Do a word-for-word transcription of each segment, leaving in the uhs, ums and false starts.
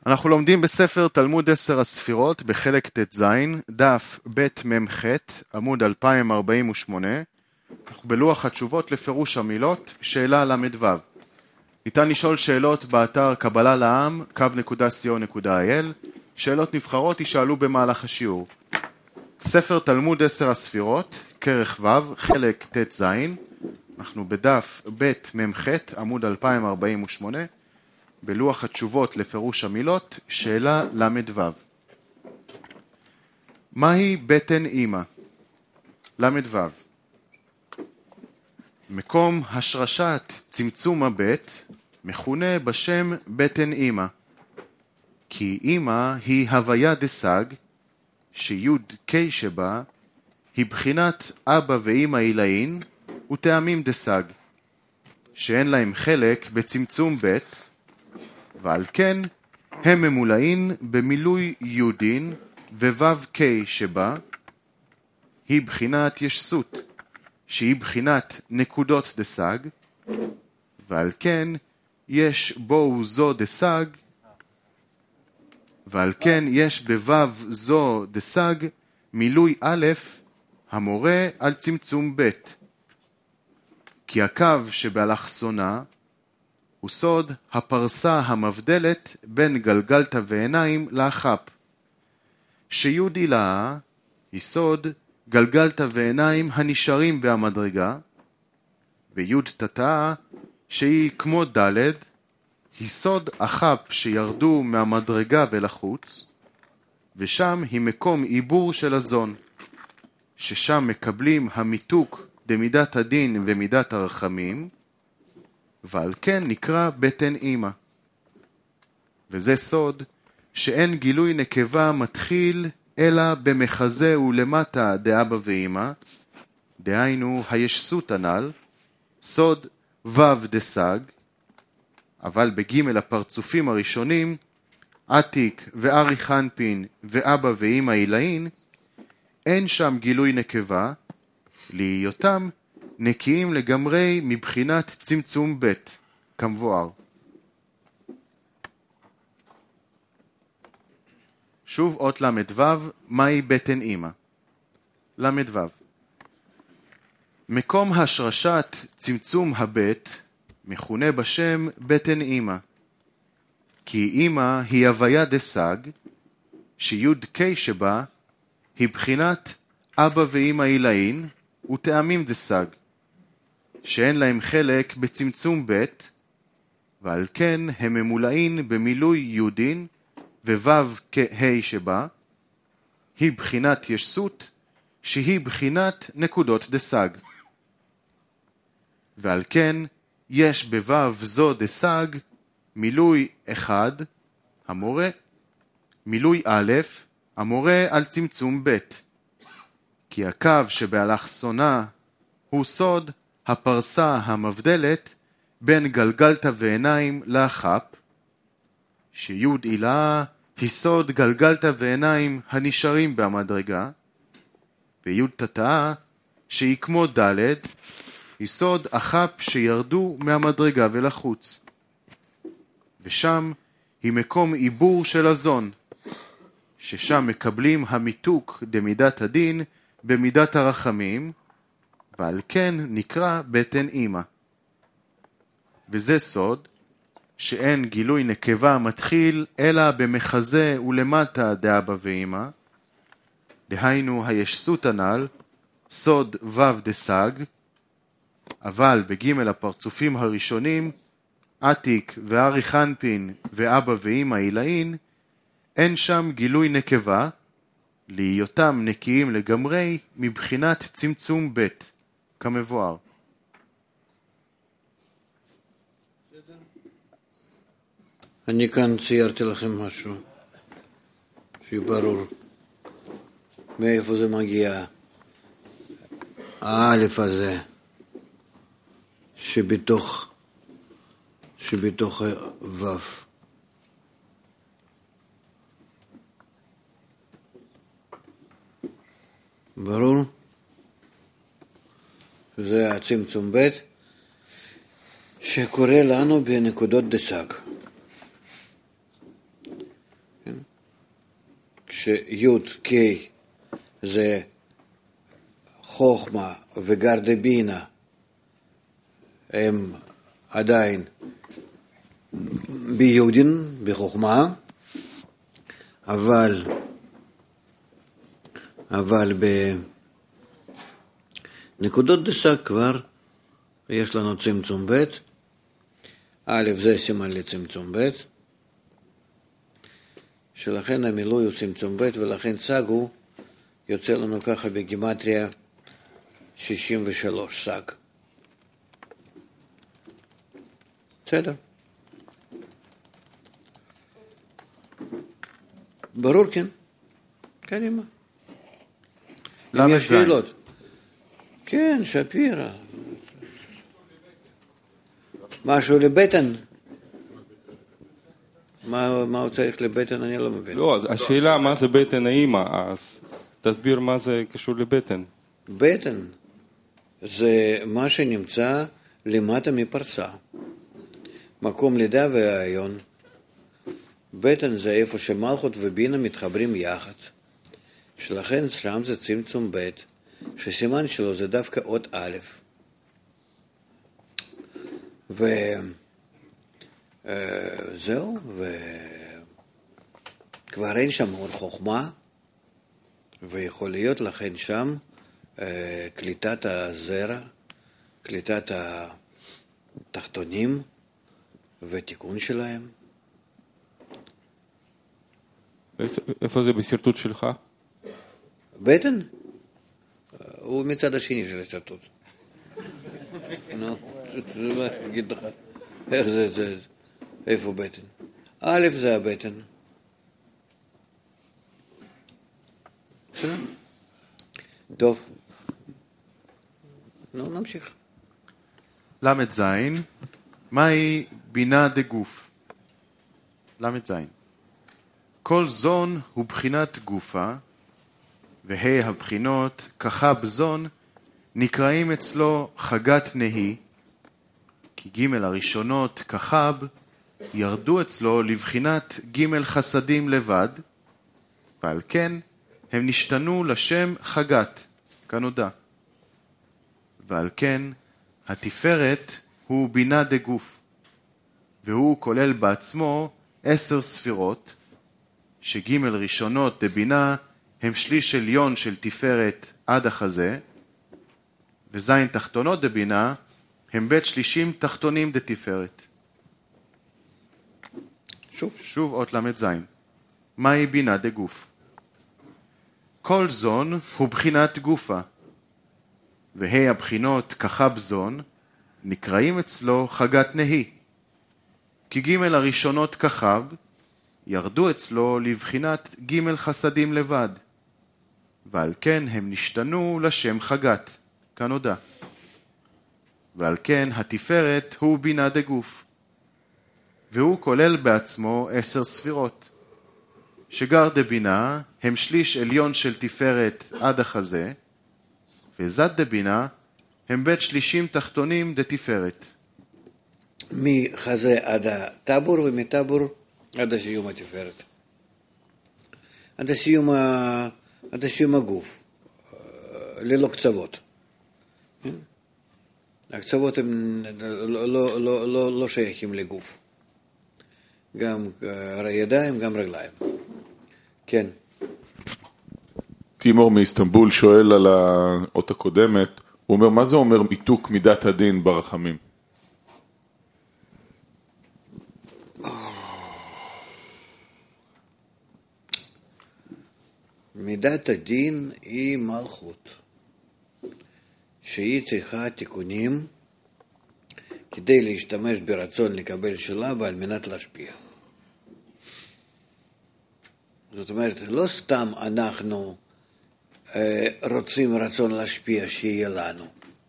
אנחנו לומדים בספר תלמוד עשר הספירות בחלק ט"ז, דף ב' מ"ח, עמוד אלפיים ארבעים ושמונה. אנחנו בלוח התשובות לפירוש המילות, שאלה למ"ו. ניתן לשאול שאלות באתר קבלה לעם, קו נקודה סי או נקודה איי אל. שאלות נבחרות יישאלו במהלך השיעור. ספר תלמוד עשר הספירות, כרך ו', חלק ט"ז. אנחנו בדף ב' מ"ח, עמוד אלפיים ארבעים ושמונה. בלוח התשובות לפירוש המילות, שאלה למ"ו. מהי בטן אמא? למ"ו. מקום השרשת צמצום הבית מכונה בשם בטן אמא, כי אמא היא הוויה דסג, שיוד קי שבה היא בחינת אבא ואמא עילאין וטעמים דסג, שאין להם חלק בצמצום בית, ועל כן הם ממולאים במילוי יודין ווו קי שבה היא בחינת ישסות, שהיא בחינת נקודות דסג, ועל כן יש בו זו דסג, ועל כן יש בוו זו דסג מילוי א' המורה על צמצום ב', כי הקו שבאלכסונה הוא סוד הפרסה המבדלת בין גלגלתא ועיניים לאחפ, שיוד עילה היא סוד גלגלתא ועיניים הנשארים בהמדרגה, ויוד תתאה שהיא כמו ד' היא סוד אחפ שירדו מהמדרגה ולחוץ, ושם היא מקום עיבור של הזון, ששם מקבלים המיתוק דמידת הדין ומידת הרחמים, ועל כן נקרא בטן אמא. וזה סוד שאין גילוי נקבה מתחיל אלא במחזה ולמטה דאבא ואמא, דהיינו הישסות הנ"ל, סוד וו דסג, אבל בג' הפרצופים הראשונים, עתיק וארי חנפין ואבא ואמא עילאין, אין שם גילוי נקבה, להיותם נקיים לגמרי מבחינת צמצום ב' כמבואר. שוב אות למ"ו, מהי בטן אמא? למ"ו. מקום השרשת צמצום הבית מכונה בשם בטן אמא, כי אמא היא הוויה דסג, שיוד קי שבה היא בחינת אבא ואמא עילאין וטעמים דסג, שאין להם חלק בצמצום בית, ועל כן הם ממולאים במילוי יודין ווו כהי שבה, היא בחינת ישסות, שהיא בחינת נקודות דסג. ועל כן יש בוו זו דסג מילוי אחד המורה, מילוי א' המורה על צמצום בית, כי הקו שבאלכסונה הוא סוד הפרסה המבדלת בין גלגלתא ועיניים לאחפ, שיוד עילה היא סוד גלגלתא ועיניים הנשארים בהמדרגה, ויוד תתאה שהיא כמו ד' היא סוד אחפ שירדו מהמדרגה ולחוץ, ושם היא מקום עיבור של הזון, ששם מקבלים המיתוק דמידת הדין במידת הרחמים, ועל כן נקרא בטן אמא. וזה סוד שאין גילוי נקבה מתחיל אלא במחזה ולמטה דאבא ואמא, דהיינו הישסות הנ"ל, סוד וו דסג, אבל בג' הפרצופים הראשונים, עתיק וארי חנפין ואבא ואמא עילאין, אין שם גילוי נקבה, להיותם נקיים לגמרי מבחינת צמצום בית כמבואר. אני כאן ציירתי לכם משהו שיהיה ברור מאיפה זה מגיע, האלף הזה שבתוך שבתוך וו. ברור? זה הצמצום ב' שקורה לנו בנקודות דסג. שי' ק' זה חוכמה וגר דבינה, הם עדיין ביודין, בחוכמה, אבל אבל בנקודות דשא כבר יש לנו צמצום ב', א' זה סימן לצמצום ב', שלכן המילוי הוא צמצום ב', ולכן סג הוא יוצא לנו ככה בגימטריה שישים ושלוש סג. בסדר? ברור, כן? קדימה. אם יש שאלות. כן, שפירא. משהו לבטן. מה, מה הוא צריך לבטן, אני לא מבין. לא, השאלה מה זה בטן האמא, אז תסביר מה זה קשור לבטן. בטן זה מה שנמצא למטה מפרסה. מקום לידה והיון. בטן זה איפה שמלכות ובינה מתחברים יחד. שלכן שם זה צמצום ב', שסימן שלו זה דווקא אות א'. וזהו, וכבר אין שם עוד חוכמה, ויכול להיות לכן שם קליטת הזרע, קליטת התחתונים ותיקון שלהם. איפה זה בסרטוט שלך? בטן? הוא מצד השני של הסרטוט. נו, אני אגיד לך, איך זה, זה, איפה בטן? א' זה הבטן. בסדר? טוב. נו, נמשיך. למד זין, מהי בינה דגוף? למד זין. כל זון הוא בחינת גופה, והי הבחינות, כחב זון, נקראים אצלו חגת נהי, כי ג' הראשונות, כחב, ירדו אצלו לבחינת ג' חסדים לבד, ועל כן הם נשתנו לשם חגת, כנודע. ועל כן התפארת הוא בינה דגוף, והוא כולל בעצמו עשר ספירות, שג' ראשונות דבינה הם שליש עליון של תפארת עד החזה, וזין תחתונות דבינה הם בית שלישים תחתונים דתפארת. שוב. שוב אות למד זין. מהי בינה דגוף? כל זון הוא בחינת גופה, והי הבחינות כחב זון נקראים אצלו חגת נהי, כי ג' הראשונות כחב ירדו אצלו לבחינת ג' חסדים לבד, ועל כן הם נשתנו לשם חגת, כנודע. ועל כן התפארת הוא בינה דגוף, והוא כולל בעצמו עשר ספירות, שגר דבינה הם שליש עליון של תפארת עד החזה, וזד דבינה הם בית שלישים תחתונים דתפארת. מחזה עד הטבור ומטבור עד הסיום התפארת. עד הסיום, עד הסיום הגוף, ללא קצוות. הקצוות הם לא, לא, לא, לא, לא שייכים לגוף. גם ידיים, גם רגליים. כן. תימור מאיסטנבול שואל על האות הקודמת, הוא אומר, מה זה אומר מיתוק מידת הדין ברחמים? מידת הדין היא מלכות, שהיא צריכה תיקונים כדי להשתמש ברצון לקבל שלה ועל מנת להשפיע. זאת אומרת, לא סתם אנחנו אה, רוצים רצון להשפיע שיהיה לנו,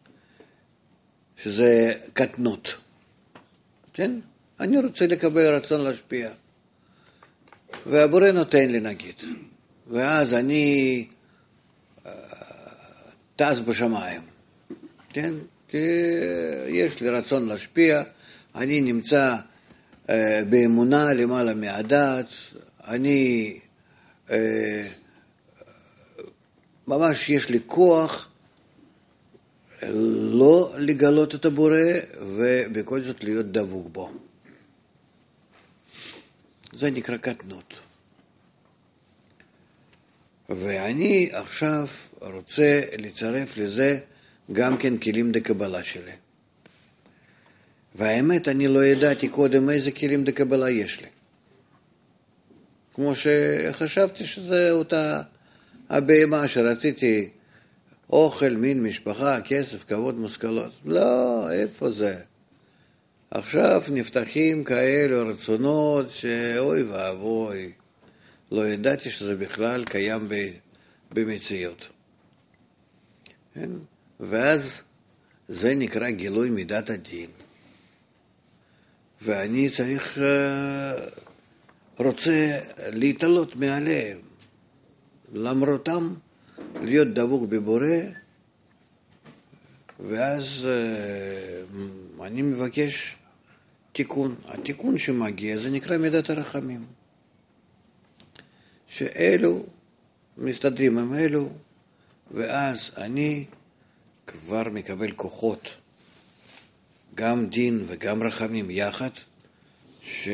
שזה קטנות. כן? אני רוצה לקבל רצון להשפיע. והבורא נותן לי נגיד. ואז אני אה, טס בשמיים. כן? כי יש לי רצון להשפיע, אני נמצא אה, באמונה למעלה מהדעת, אני ממש יש לי כוח לא לגלות את הבורא ובכל זאת להיות דבוק בו. זה נקרא קטנות. ואני עכשיו רוצה לצרף לזה גם כן כלים דקבלה שלי. והאמת, אני לא ידעתי קודם איזה כלים דקבלה יש לי. כמו שחשבתי שזה אותה הבהמה שרציתי אוכל, מין, משפחה, כסף, כבוד, מושכלות. לא, איפה זה? עכשיו נפתחים כאלו רצונות שאוי ואבוי. לא ידעתי שזה בכלל קיים במציאות. כן? ואז זה נקרא גילוי מידת הדין. ואני צריך, רוצה להתעלות מעליהם. למרותם, להיות דבוק בבורא, ואז אני מבקש תיקון. התיקון שמגיע זה נקרא מידת הרחמים. שאלו מסתדרים עם אלו, ואז אני כבר מקבל כוחות, גם דין וגם רחמים יחד, ש...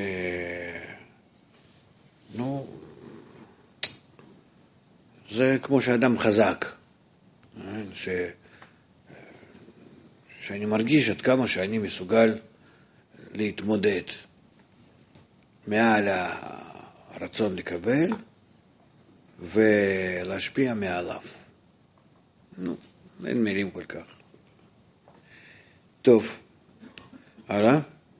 נו, זה כמו שאדם חזק, ש... שאני מרגיש עד כמה שאני מסוגל להתמודד מעל הרצון לקבל ולהשפיע מעליו. נו, אין מילים כל כך. טוב, הלאה.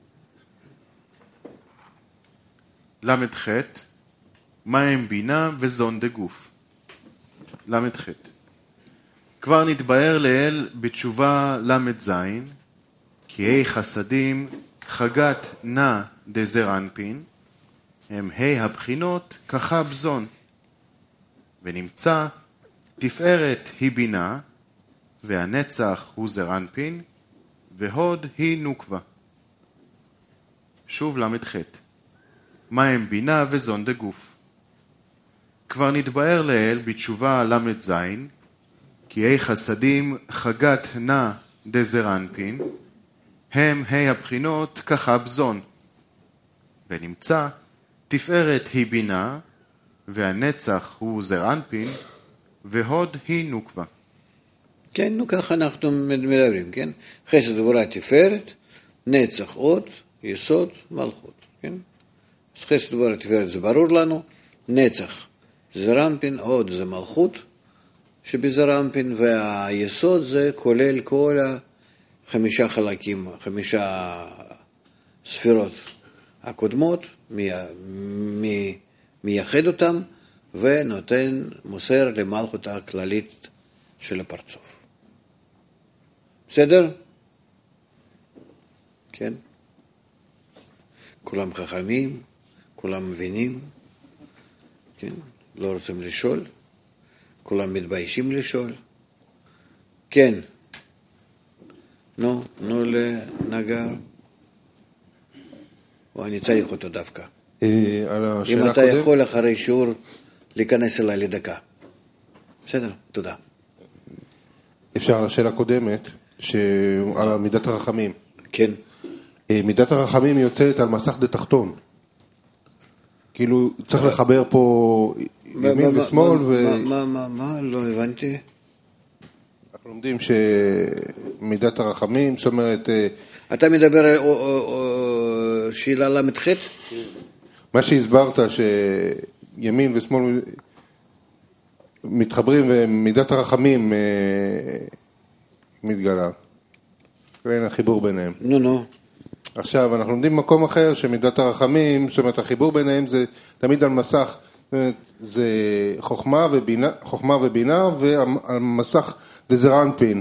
למד ח' מהם בינה וזון דגוף. למד ח' כבר נתבהר לאל בתשובה למד זין, כי ה' חסדים חגת נא דזר אנפין, הם ה' הבחינות ככה בזון. ונמצא תפארת היא בינה, והנצח הוא זר אנפין, והוד היא נוקבה. שוב למד ח' מה הם בינה וזון דגוף. כבר נתבהר לאל בתשובה למד זין, כי ה' חסדים חגת נא דזר אנפין, הם ה' הבחינות ככה בזון. ונמצא תפארת היא בינה, והנצח הוא זר אנפין, והוד היא נוקבה. כן, נו ככה אנחנו מדברים, כן? חסד גבורה תפארת, נצח הוד, יסוד, מלכות, כן? אז חסד גבורה תפארת זה ברור לנו, נצח זר אנפין, הוד זה מלכות שבזר אנפין, והיסוד זה כולל כל החמישה חלקים, חמישה ספירות הקודמות, מי, מי, מייחד אותם ונותן, מוסר למלכות הכללית של הפרצוף. בסדר? כן? כולם חכמים, כולם מבינים, כן? לא רוצים לשאול, כולם מתביישים לשאול. כן. נו, נו לנגר. או אני צריך אותו דווקא. אם אתה יכול אחרי שיעור להיכנס אליי לדקה. בסדר, תודה. אפשר על השאלה הקודמת, על מידת הרחמים. כן. מידת הרחמים יוצאת על מסך דתחתון. כאילו צריך לחבר פה ימין ושמאל ו... מה, מה, מה? לא הבנתי. אנחנו לומדים שמידת הרחמים, זאת אומרת... אתה מדבר על שאלה למד ח'? מה שהסברת שימין ושמאל מתחברים ומידת הרחמים מתגלה. ואין החיבור ביניהם. נו, נו. עכשיו, אנחנו לומדים במקום אחר שמידת הרחמים, זאת אומרת, החיבור ביניהם זה תמיד על מסך, זה חוכמה ובינה, חוכמה ובינה, ועל מסך דזר אנפין.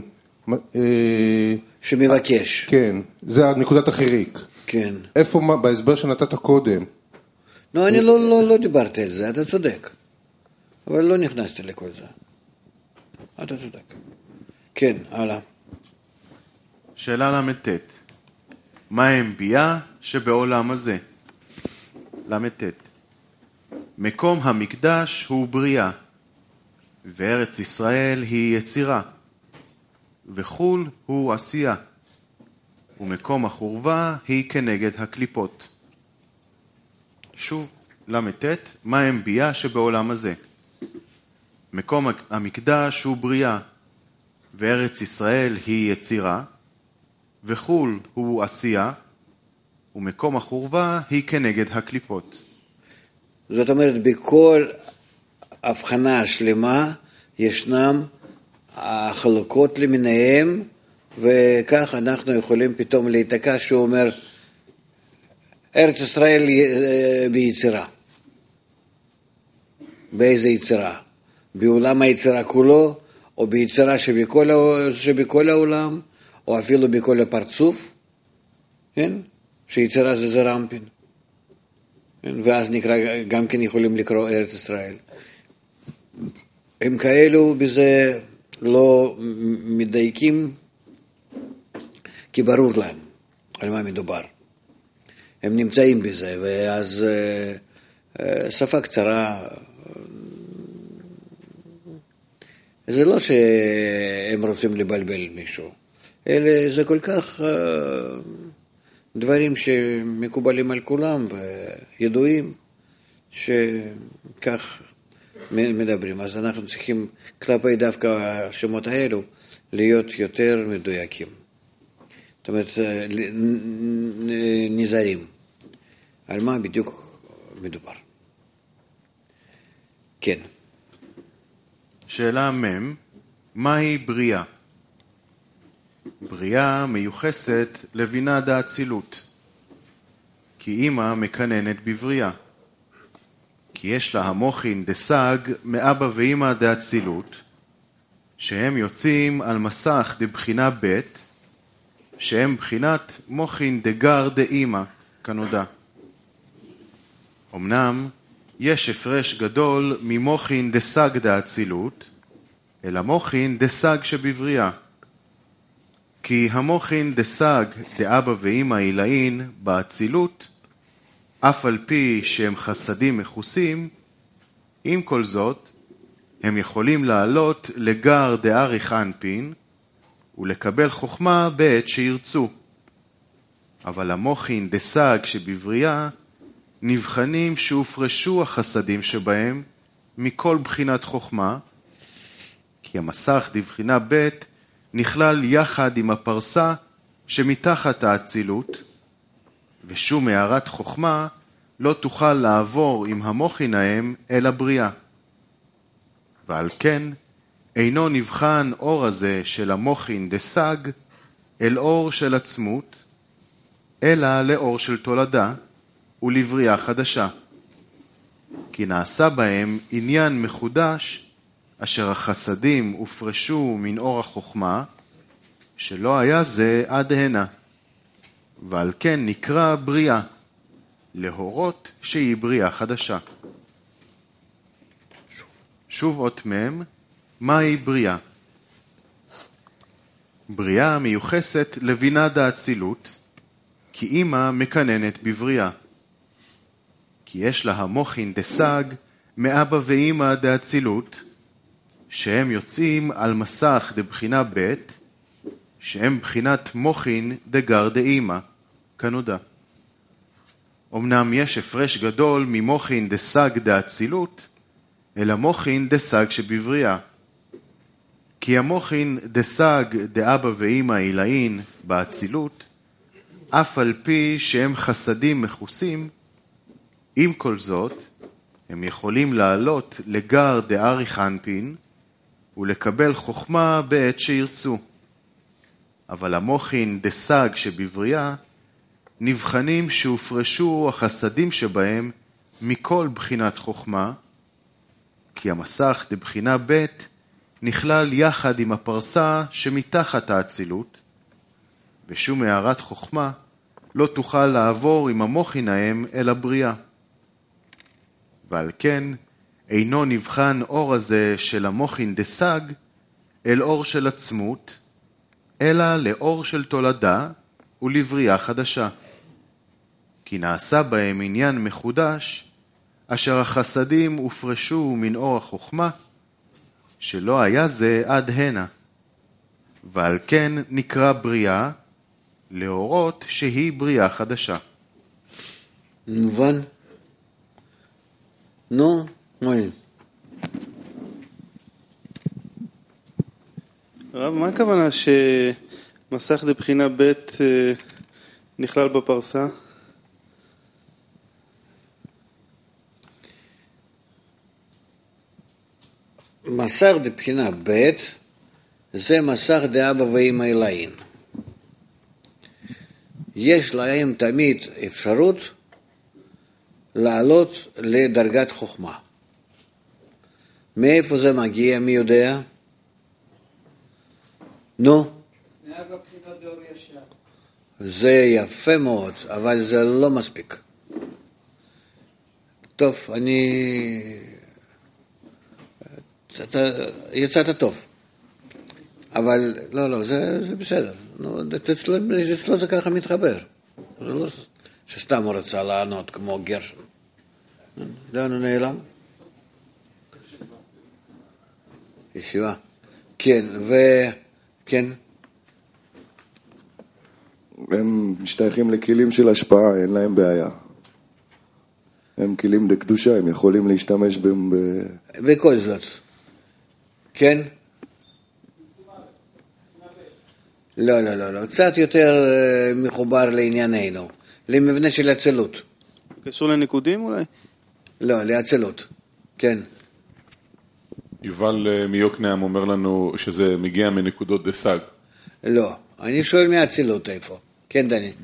שמבקש. כן, זה נקודת החיריק. כן. איפה, בהסבר שנתת קודם? לא, אני לא, לא, לא דיברתי על זה, אתה צודק. אבל לא נכנסתי לכל זה. אתה צודק. כן, הלאה. שאלה למד ט' מה הם בייה שבעולם הזה? למד ט' מקום המקדש הוא בריאה, וארץ ישראל היא יצירה, וחול הוא עשייה, ומקום החורבה היא כנגד הקליפות. שוב, למתת, מה הם בייה שבעולם הזה? מקום המקדש הוא בריאה, וארץ ישראל היא יצירה, וחול הוא עשייה, ומקום החורבה היא כנגד הקליפות. זאת אומרת, בכל הבחנה שלמה ישנם החלוקות למיניהם, וכך אנחנו יכולים פתאום להתעקע שהוא אומר, ארץ ישראל ביצירה. באיזה יצירה? בעולם היצירה כולו, או ביצירה שבכל, שבכל העולם, או אפילו בכל הפרצוף, כן? שיצירה זה זרמפין. כן? ואז נקרא, גם כן יכולים לקרוא ארץ ישראל. הם כאלו בזה לא מדייקים, כי ברור להם על מה מדובר. הם נמצאים בזה, ואז שפה קצרה, זה לא שהם רוצים לבלבל מישהו, אלא זה כל כך דברים שמקובלים על כולם וידועים שכך מדברים. אז אנחנו צריכים כלפי דווקא השמות האלו להיות יותר מדויקים. זאת אומרת, נזהרים. על מה בדיוק מדובר? כן. שאלה מם, מהי בריאה? בריאה מיוחסת לבינה דאצילות, כי אימא מקננת בבריאה. כי יש לה המוחין דסג מאבא ואימא דאצילות, שהם יוצאים על מסך דבחינה ב', שהם בחינת מוחין דגר דאימא, כנודע. אמנם יש הפרש גדול ממוחין דסג דאצילות, אלא מוחין דסג שבבריאה. כי המוחין דסג דאבא ואימא אילאין באצילות, אף על פי שהם חסדים מחוסים, עם כל זאת, הם יכולים לעלות לגר דאריך אנפין, ולקבל חוכמה בעת שירצו. אבל המוחין דסג שבבריאה, נבחנים שהופרשו החסדים שבהם מכל בחינת חוכמה, כי המסך דבחינה ב' נכלל יחד עם הפרסה שמתחת האצילות, ושום הערת חוכמה לא תוכל לעבור עם המוחין ההם אל הבריאה. ועל כן אינו נבחן אור הזה של המוחין דסג אל אור של עצמות, אלא לאור של תולדה ולבריאה חדשה. כי נעשה בהם עניין מחודש, אשר החסדים הופרשו מן אור החוכמה, שלא היה זה עד הנה. ועל כן נקרא בריאה, להורות שהיא בריאה חדשה. שוב, שוב אות מם, מהי בריאה? בריאה מיוחסת לבינה דאצילות, כי אימא מקננת בבריאה. כי יש לה המוחין דסג מאבא ואימא דאצילות, שהם יוצאים על מסך דבחינה ב', שהם בחינת מוחין דגר דאימא, כנודע. אמנם יש הפרש גדול ממוחין דסג דאצילות, אלא מוחין דסג שבבריאה. כי המוחין דסג דאבא ואימא אילאין באצילות, אף על פי שהם חסדים מחוסים, עם כל זאת, הם יכולים לעלות לגר דאריך אנפין, ולקבל חוכמה בעת שירצו. אבל המוחין דסג שבבריאה, נבחנים שהופרשו החסדים שבהם מכל בחינת חוכמה, כי המסך דבחינה ב' נכלל יחד עם הפרסה שמתחת האצילות, ושום הערת חוכמה לא תוכל לעבור עם המוחין ההם אל הבריאה. ועל כן אינו נבחן אור הזה של המוחין דסג אל אור של עצמות, אלא לאור של תולדה ולבריאה חדשה. כי נעשה בהם עניין מחודש, אשר החסדים הופרשו מן אור החוכמה, שלא היה זה עד הנה, ועל כן נקרא בריאה, להורות שהיא בריאה חדשה. מובן? נו, מוי. רב, מה הכוונה שמסך לבחינה ב' נכלל בפרסה? מסך לבחינה ב' זה מסך דאבא ואמא אלוהים. יש להם תמיד אפשרות לעלות לדרגת חוכמה. מאיפה זה מגיע, מי יודע? נו? זה יפה מאוד, אבל זה לא מספיק. טוב, אני... אתה... יצאת טוב. אבל, לא, לא, זה, זה בסדר. אצלו, אצלו זה ככה מתחבר. זה לא שסתם הוא רצה לענות כמו גרשון. לאן הוא נעלם? ישיבה. כן, ו... כן. הם משתייכים לכלים של השפעה, אין להם בעיה. הם כלים דקדושה, הם יכולים להשתמש בהם ב... בכל זאת. כן? לא, לא, לא, לא. קצת יותר מחובר לענייננו. למבנה של אצילות. קשור לניקודים אולי? לא, לאצילות. כן. יובל מיוקנעם אומר לנו שזה מגיע מנקודות דסג. לא, אני שואל מאצילות איפה. כן, דני.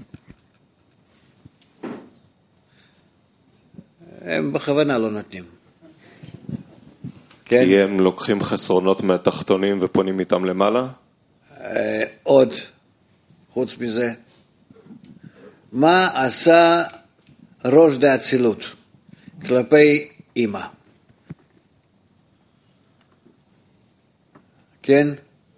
הם בכוונה לא נותנים. כן? כי הם לוקחים חסרונות מהתחתונים ופונים איתם למעלה? עוד, חוץ מזה, מה עשה ראש דאצילות כלפי אמא? כן?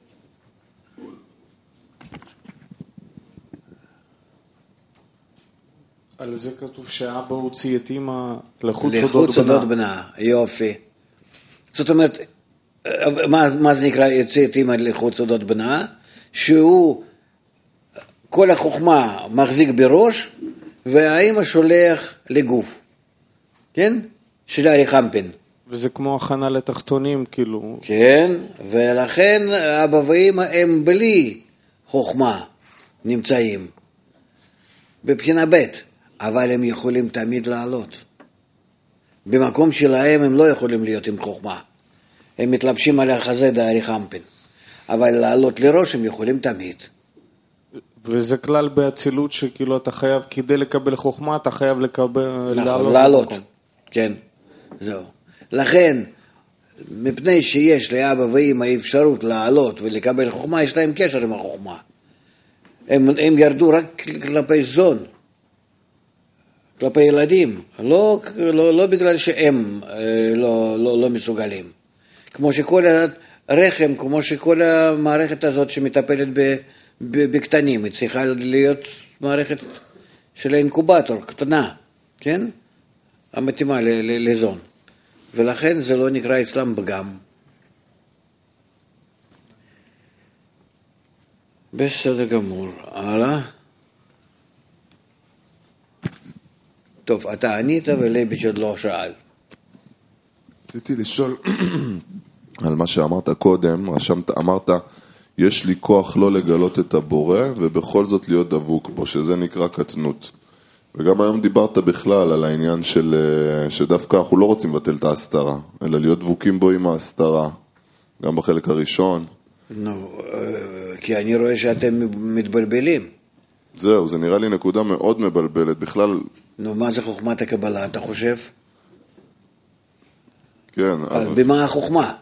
על זה כתוב שאבא הוציא את אמא לחוץ לחוץ סודות בנה. יופי. זאת אומרת, מה, מה זה נקרא יוצא את אמא לחוץ סודות בנה? שהוא כל החוכמה מחזיק בראש והאמא שולח לגוף. כן? של אריכמפין. וזה כמו הכנה לתחתונים, כאילו. כן, ולכן אבא ואמא הם בלי חוכמה נמצאים בבחינה ב', אבל הם יכולים תמיד לעלות. במקום שלהם הם לא יכולים להיות עם חוכמה. הם מתלבשים על החזה דאריכמפין. אבל לעלות לראש הם יכולים תמיד. וזה כלל באצילות שכאילו אתה חייב, כדי לקבל חוכמה, אתה חייב לקבל... נכון, לעלות. כן, זהו. לכן, מפני שיש לאבא ואמא אפשרות לעלות ולקבל חוכמה, יש להם קשר עם החוכמה. הם, הם ירדו רק כלפי זון, כלפי ילדים, לא, לא, לא בגלל שהם לא, לא, לא מסוגלים. כמו שכל הרחם, כמו שכל המערכת הזאת שמטפלת ב, ב, בקטנים, היא צריכה להיות מערכת של האינקובטור, קטנה, כן? המתאימה לזון. ולכן זה לא נקרא אצלם פגם. בסדר גמור. הלאה. טוב, אתה ענית ולביץ' עוד לא שאל. רציתי לשאול על מה שאמרת קודם, רשמת, אמרת, יש לי כוח לא לגלות את הבורא ובכל זאת להיות דבוק בו, שזה נקרא קטנות. וגם היום דיברת בכלל על העניין של, שדווקא אנחנו לא רוצים לבטל את ההסתרה, אלא להיות דבוקים בו עם ההסתרה, גם בחלק הראשון. נו, כי אני רואה שאתם מתבלבלים. זהו, זה נראה לי נקודה מאוד מבלבלת, בכלל... נו, מה זה חוכמת הקבלה, אתה חושב? כן, אז אבל... במה החוכמה?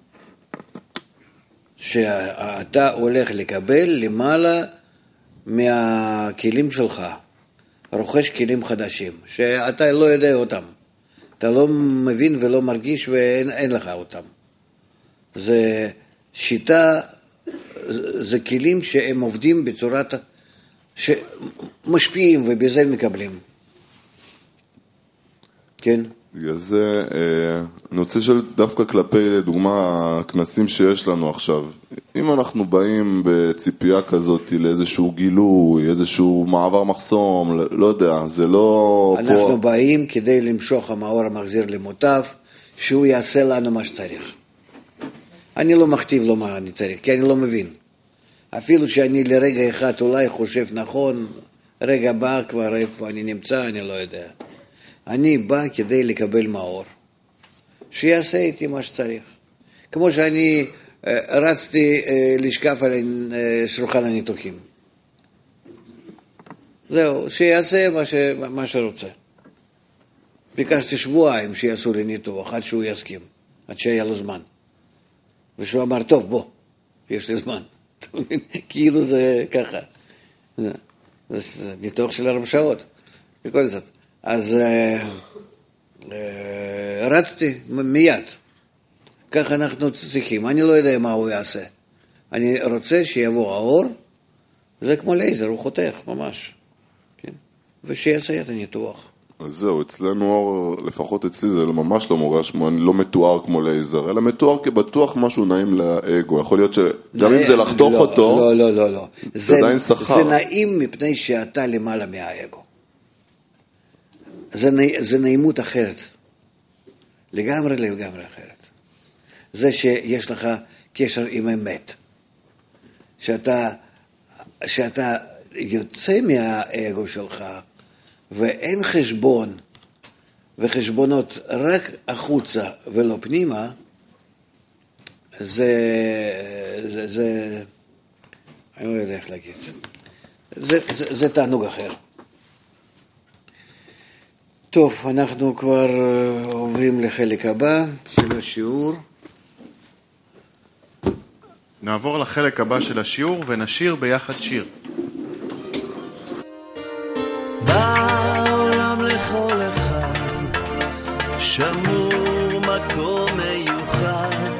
שאתה הולך לקבל למעלה מהכלים שלך. רוכש כלים חדשים, שאתה לא יודע אותם. אתה לא מבין ולא מרגיש ואין אין לך אותם. זה שיטה, זה כלים שהם עובדים בצורת, שמשפיעים ובזה מקבלים. כן? בגלל זה, אני רוצה לשאול דווקא כלפי, דוגמה, הכנסים שיש לנו עכשיו. אם אנחנו באים בציפייה כזאת לאיזשהו גילוי, איזשהו מעבר מחסום, לא יודע, זה לא... אנחנו פה... באים כדי למשוך המאור המחזיר למוטב, שהוא יעשה לנו מה שצריך. אני לא מכתיב לו מה אני צריך, כי אני לא מבין. אפילו שאני לרגע אחד אולי חושב נכון, רגע בא כבר איפה אני נמצא, אני לא יודע. אני בא כדי לקבל מאור, שיעשה איתי מה שצריך. כמו שאני אה, רצתי אה, לשקף על אה, שולחן הניתוחים. זהו, שיעשה מה, ש, מה שרוצה. ביקשתי שבועיים שיעשו לי ניתוח, עד שהוא יסכים, עד שהיה לו זמן. ושהוא אמר, טוב, בוא, יש לי זמן. כאילו זה ככה. זה, זה, זה ניתוח של ארבע שעות. בכל זאת. אז אה, אה, רצתי מיד. ככה אנחנו צריכים. אני לא יודע מה הוא יעשה. אני רוצה שיבוא האור, זה כמו לייזר, הוא חותך ממש. כן? ושיעשה את הניתוח. אז זהו, אצלנו אור, לפחות אצלי זה ממש לא מורגש, לא מתואר כמו לייזר, אלא מתואר כבטוח משהו נעים לאגו. יכול להיות שגם אם זה לחתוך לא, אותו, לא, לא, לא, לא. זה עדיין שכר. זה נעים מפני שאתה למעלה מהאגו. זה, זה נעימות אחרת. לגמרי לגמרי אחרת. זה שיש לך קשר עם אמת. שאתה, שאתה יוצא מהאגו שלך, ואין חשבון וחשבונות רק החוצה ולא פנימה, זה, זה, זה, אני לא יודע איך להגיד, זה, זה, זה תענוג אחר. טוב, אנחנו כבר עוברים לחלק הבא של השיעור. נעבור לחלק הבא של השיעור ונשיר ביחד שיר. בעולם לכל אחד שמור מקום מיוחד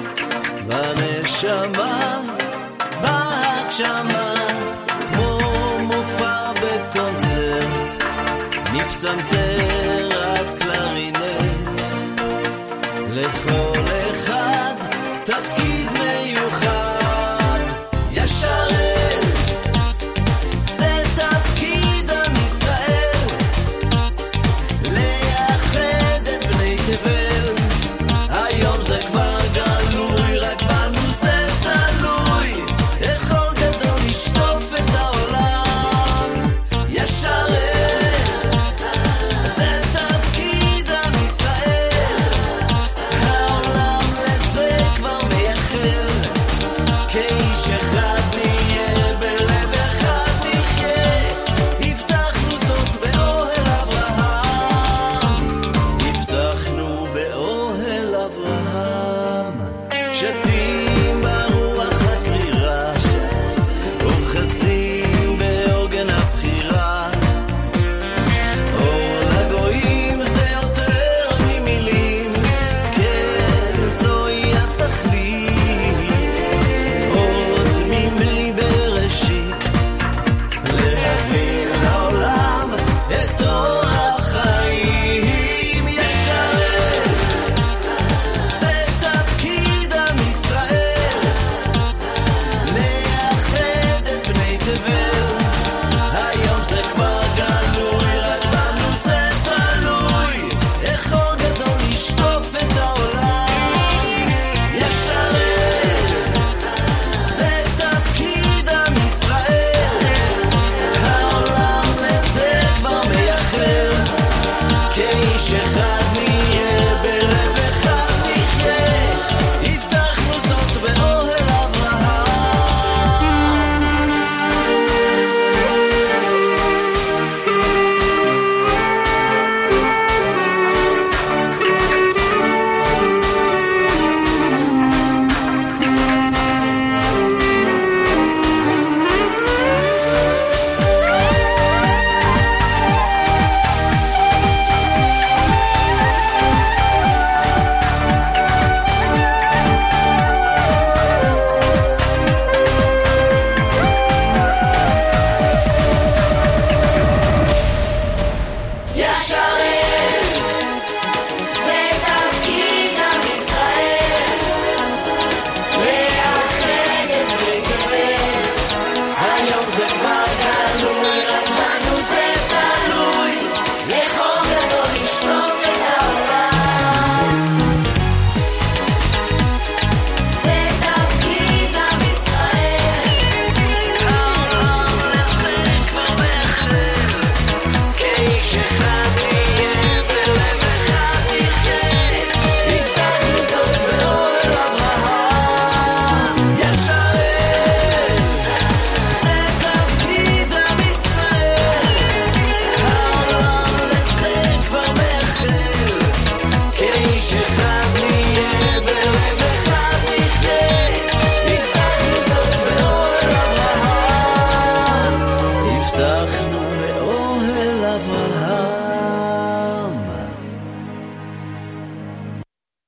בנשמה, בהגשמה, כמו מופע בקונצרט, מפסנתר עד קלרינט, לכל